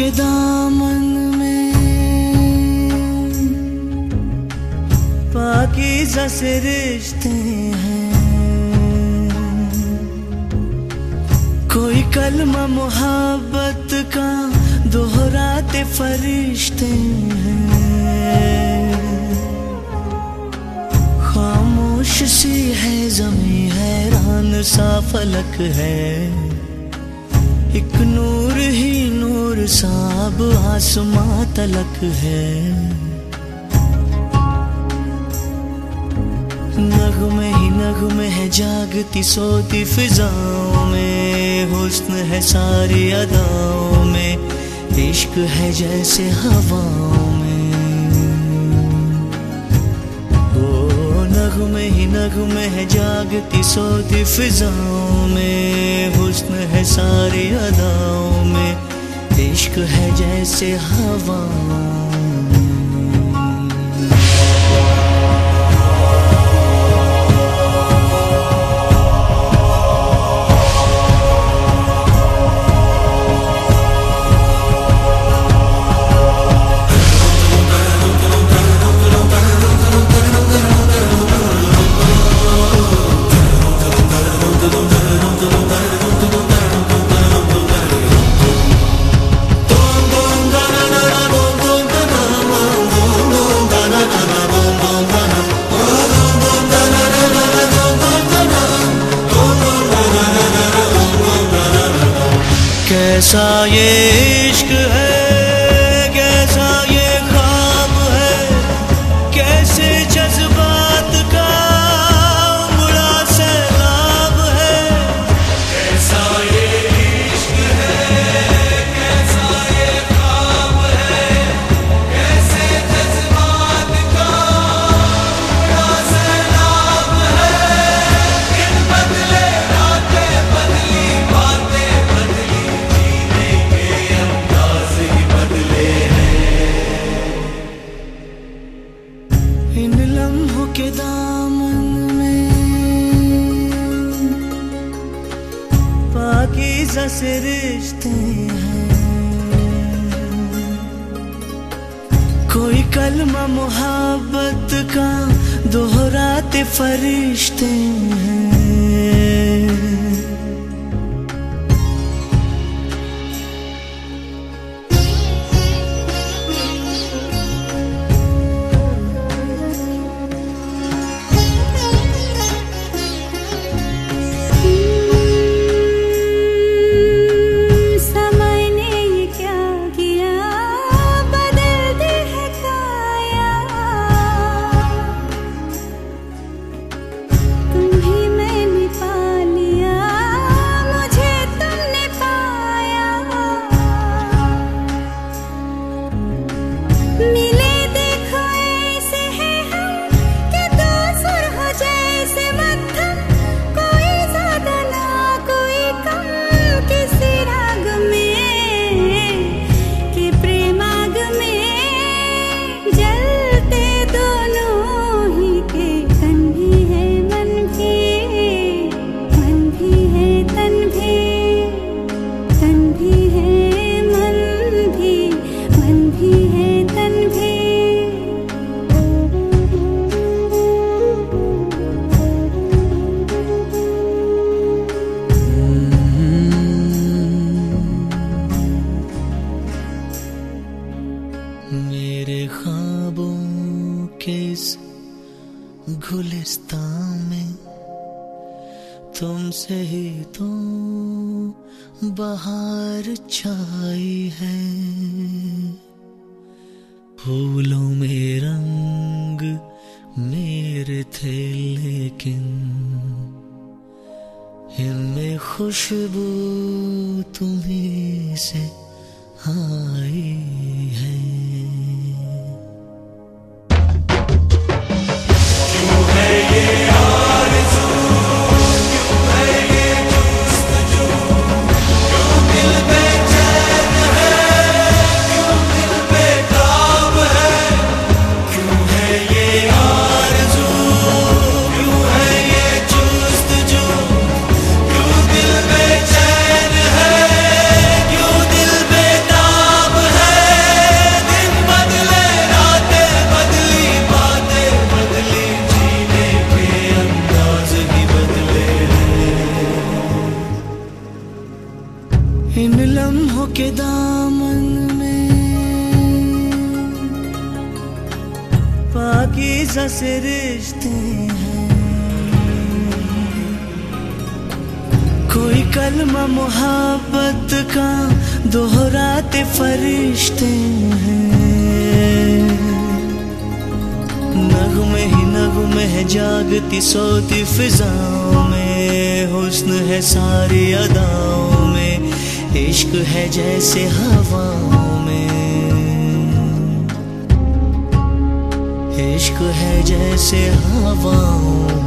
के दामन में पाकीज़ा से रिश्ते हैं, कोई कलमा मोहब्बत का दोहराते फरिश्ते हैं। खामोश सी है ज़मीं, हैरान सा फलक है, एक नूर ही नूर सा अब आसमां तलक है। नगमे ही नगमे है जागती सोती फिजाओं में, हुस्न है सारी अदाओं में, इश्क है जैसे हवाओं में। ओ नगमे ही नगमे है जागती सोती फिजाओं में, हुस्न है सारी अदाओं में, इश्क है जैसे हवाओं। कैसा ये इश्क है, कैसा ये ख्वाब है, कैसे जज्बात का उमड़ा सैलाब है। कैसा ये इश्क है, कैसा ये ख्वाब है, कैसे जज्बात का उमड़ा सैलाब है। इन बदले रातें बदली, बातें बदली, इन लम्हों के दामन में पाकीज़ा से रिश्ते हैं, कोई कलमा मोहब्बत का दोहराते फरिश्ते हैं। मेरे ख्वाबों के इस गुलिस्तान में तुमसे ही तो बहार छाई है। फूलों में रंग मेरे थे लेकिन इनमें खुशबू तुम्हीं से आई है। चैन पाकीज़ा से रिश्ते हैं। कोई कलमा मोहब्बत का दोहराते फरिश्ते हैं। नगमे ही नगमे है जागती सोती फिजाओं में, हुस्न है सारी अदाओं में, इश्क है जैसे हवाओं में, इश्क है जैसे हवाओं